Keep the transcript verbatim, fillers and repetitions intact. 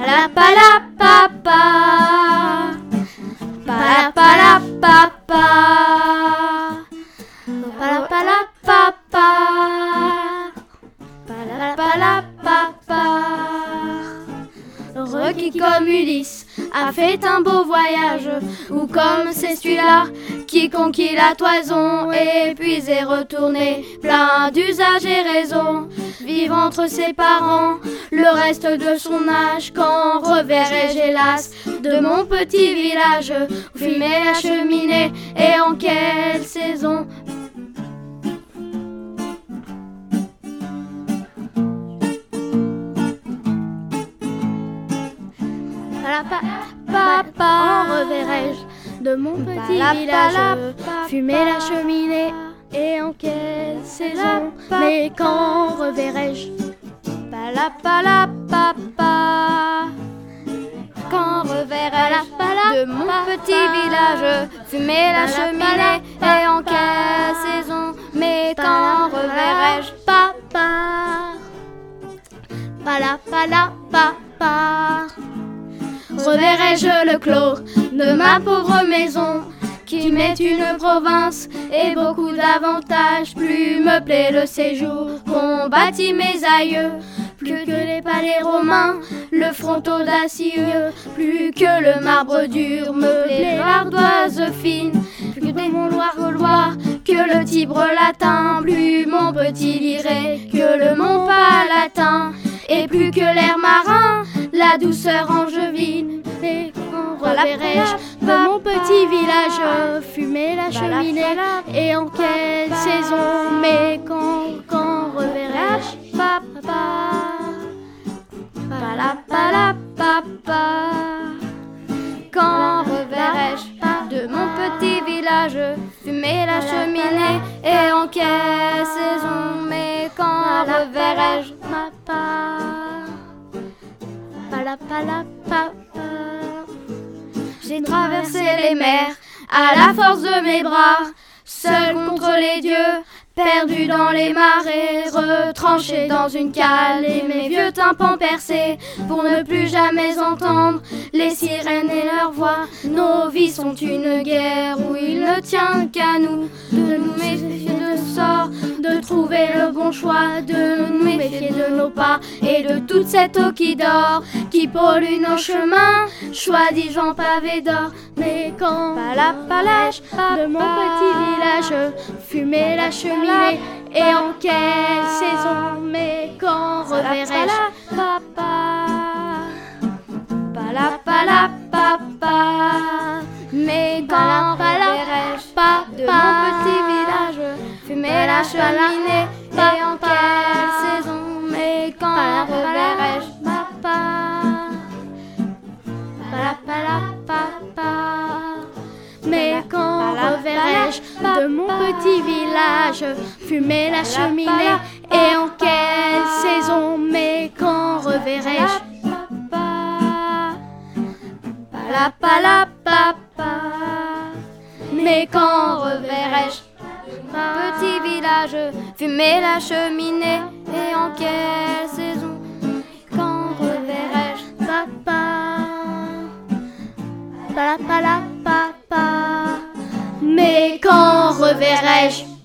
Palapalapapa, palapalapapa, palapalapapa, palapalapapa. Requis comme Ulysse a fait un beau voyage, ou comme c'est celui-là qui conquit la toison, et puis est retourné plein d'usages et raisons, vivre entre ses parents le reste de son âge. Quand reverrai-je hélas de mon petit village où fumait la cheminée, et en quelle saison? Papa, reverrai-je de mon petit village fumer la cheminée, et en quelle saison? Mais quand reverrai-je Palapalapapa, quand reverrai-je de mon petit village fumer la cheminée, et en quelle saison? Mais quand reverrai-je Papa? Palapalapapa. Reverrai-je le clos de ma pauvre maison, qui m'est une province et beaucoup d'avantages? Plus me plaît le séjour qu'ont bâti mes aïeux, plus que les palais romains, le fronton d'acieux, plus que le marbre dur me plaît l'ardoise fine, plus que mon Loire gaulois, que le Tibre latin, plus mon petit Liré que le Mont Palatin, et plus que l'air marin, la douceur angevine. Et quand reverrai-je de mon petit village fumer la cheminée, et en quelle saison? Mais quand, quand reverrai-je Papa? Palapalapapa, quand reverrai-je de mon petit village fumer la cheminée, et en quelle saison? Mais quand reverrai-je Papa? Palapalapapa. J'ai traversé les mers à la force de mes bras, seul contre les dieux, perdu dans les marais, retranché dans une cale et mes vieux tympans percés, pour ne plus jamais entendre les sirènes et leurs voix. Nos vies sont une guerre où il ne tient qu'à nous de nous méfier de sort, de trouver le bon choix, de nous méfier de nos pas et de toute cette eau qui dort, qui pollue nos chemins, soi-disant pavés d'or. Mais quand palapalage de mon petit village fumer la cheminée, et en quelle saison? Mais quand reverrai-je Papa? Palapalapapa, mais quand reverrai-je de mon petit village fumer la cheminée, et en quelle saison? Mais quand reverrai-je Papa? Palapalapapa, mais quand reverrai-je de mon petit village fumer la cheminée, et en quelle saison? Mais quand reverrai-je Papa? Palapalapapa, mais quand reverrai-je mon petit village fumer la cheminée, et en quelle saison? Quand reverrai-je Papa? Palapalapapa, mais quand reverrai-je